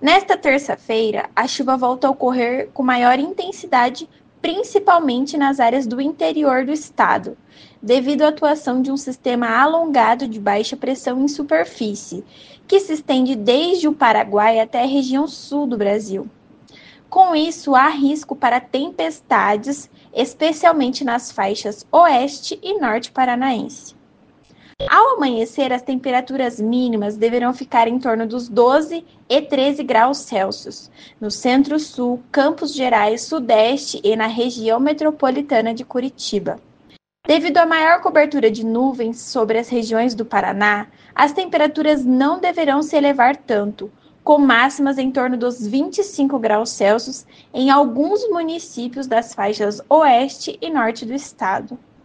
Nesta terça-feira, a chuva volta a ocorrer com maior intensidade, principalmente nas áreas do interior do estado, devido à atuação de um sistema alongado de baixa pressão em superfície, que se estende desde o Paraguai até a região sul do Brasil. Com isso, há risco para tempestades, especialmente nas faixas oeste e norte paranaense. Ao amanhecer, as temperaturas mínimas deverão ficar em torno dos 12 e 13 graus Celsius, no centro-sul, Campos Gerais, sudeste e na região metropolitana de Curitiba. Devido à maior cobertura de nuvens sobre as regiões do Paraná, as temperaturas não deverão se elevar tanto, com máximas em torno dos 25 graus Celsius em alguns municípios das faixas oeste e norte do estado.